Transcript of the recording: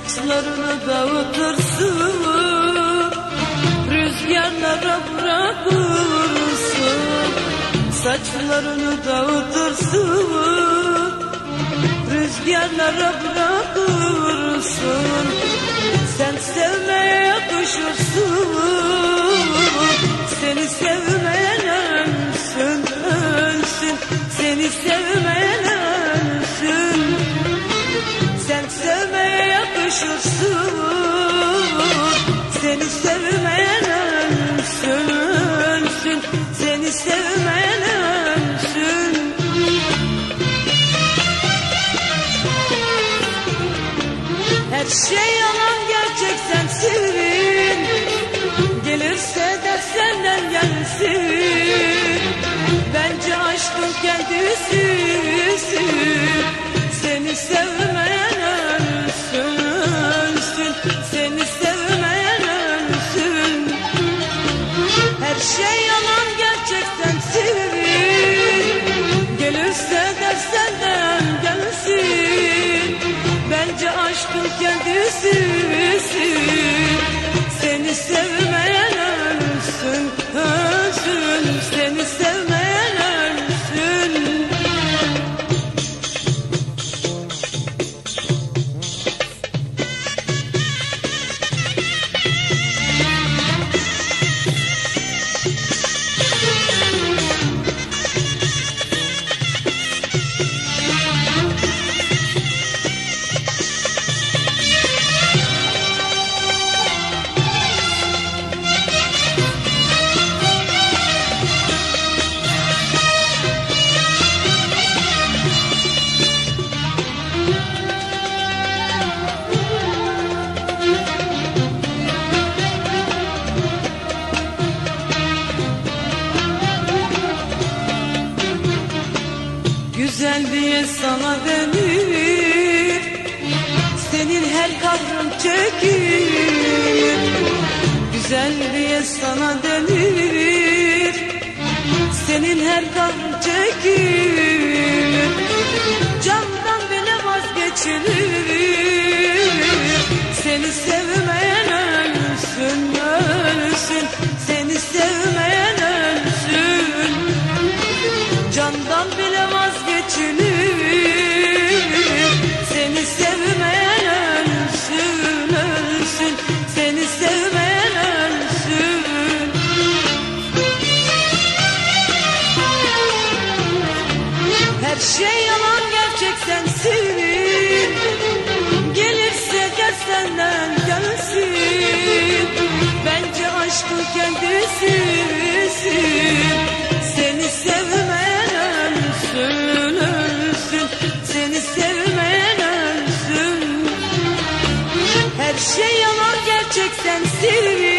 Saçlarını dağıtırsın, rüzgarlara bırakırsın. Saçlarını dağıtırsın, rüzgarlara bırakırsın. Sen sevmeye yakışırsın, seni sevmeyen ölsün, ölsün. Seni sevmeyen ölsün. Sen sevmeye yakışırsın, seni sevmeyen ölsün, ölsün. Seni sevmeyen ölsün. Her şey yalan, gerçek sensin. Gelirse de senden gelsin. Bence aşkın kendisisin. Seni sevmeyen ölsün, ölsün. Seni sevmeyen ölsün. Her şey yalan, gerçek sensin. Gelirse de senden gelsin. Bence aşkın kendisisin. Seni sevmeyen ölsün, ölsün. Seni sevmeyen ölsün. Güzel diye sana denir, senin her kahrın çekilir. Güzel diye sana denir, senin her kahrın çekilir. Candan bile vazgeçilir. Seni sevmeyen ölsün, ölsün. Seni sevmeyen ölsün. Candan bile vazgeçilir. Seni sevmeyen ölsün, ölsün. Seni sevmeyen ölsün. Her şey yalan, gerçek sensin. Gelirse de senden gelsin. Bence aşkın kendisisin. Seni sevmeyen ölsün, ölsün. Seni sevmeyen ölsün. Her şey yalan, gerçek sensin.